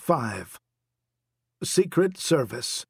5. Secret Service.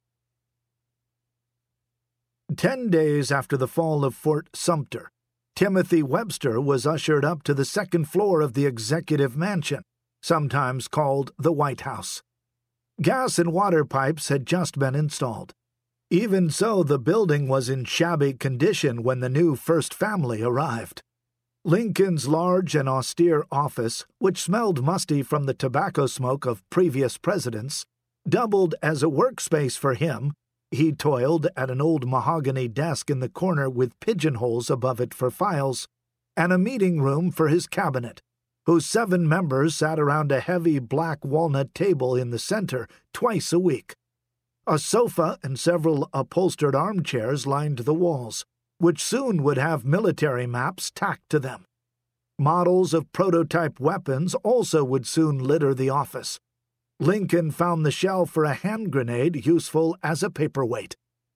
10 days after the fall of Fort Sumter, Timothy Webster was ushered up to the second floor of the Executive Mansion, sometimes called the White House. Gas and water pipes had just been installed. Even so, the building was in shabby condition when the new First Family arrived. Lincoln's large and austere office, which smelled musty from the tobacco smoke of previous presidents, doubled as a workspace for him. He toiled at an old mahogany desk in the corner with pigeonholes above it for files, and a meeting room for his cabinet, whose 7 members sat around a heavy black walnut table in the center twice a week. A sofa and several upholstered armchairs lined the walls, which soon would have military maps tacked to them. Models of prototype weapons also would soon litter the office. Lincoln found the shell for a hand grenade useful as a paperweight.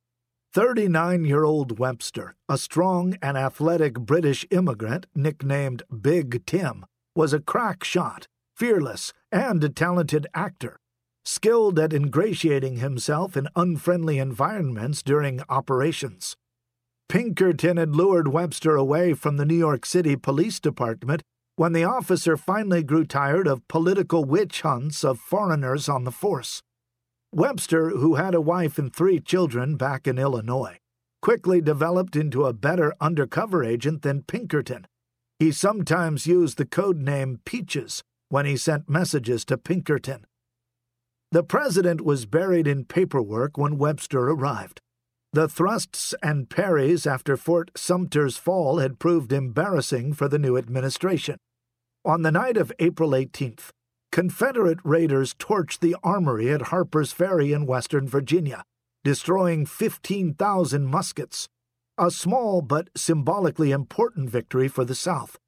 39-year-old Webster, a strong and athletic British immigrant nicknamed Big Tim, was a crack shot, fearless, and a talented actor, skilled at ingratiating himself in unfriendly environments during operations. Pinkerton had lured Webster away from the New York City Police Department when the officer finally grew tired of political witch hunts of foreigners on the force. Webster, who had a wife and 3 children back in Illinois, quickly developed into a better undercover agent than Pinkerton. He sometimes used the code name Peaches when he sent messages to Pinkerton. The president was buried in paperwork when Webster arrived. The thrusts and parries after Fort Sumter's fall had proved embarrassing for the new administration. On the night of April 18th, Confederate raiders torched the armory at Harper's Ferry in western Virginia, destroying 15,000 muskets, a small but symbolically important victory for the South.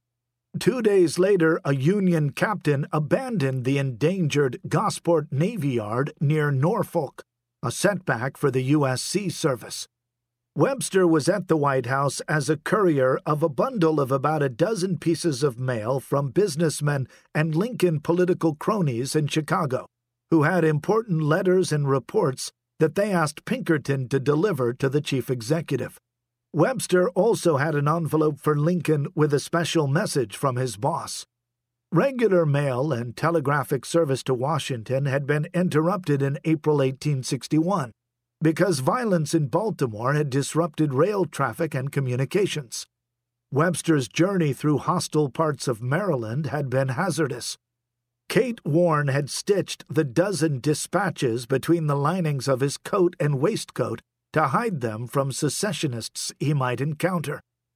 2 days later, a Union captain abandoned the endangered Gosport Navy Yard near Norfolk, a setback for the U.S. Sea Service. Webster was at the White House as a courier of a bundle of about a dozen pieces of mail from businessmen and Lincoln political cronies in Chicago, who had important letters and reports that they asked Pinkerton to deliver to the chief executive. Webster also had an envelope for Lincoln with a special message from his boss. Regular mail and telegraphic service to Washington had been interrupted in April 1861 because violence in Baltimore had disrupted rail traffic and communications. Webster's journey through hostile parts of Maryland had been hazardous. Kate Warren had stitched the dozen dispatches between the linings of his coat and waistcoat to hide them from secessionists he might encounter.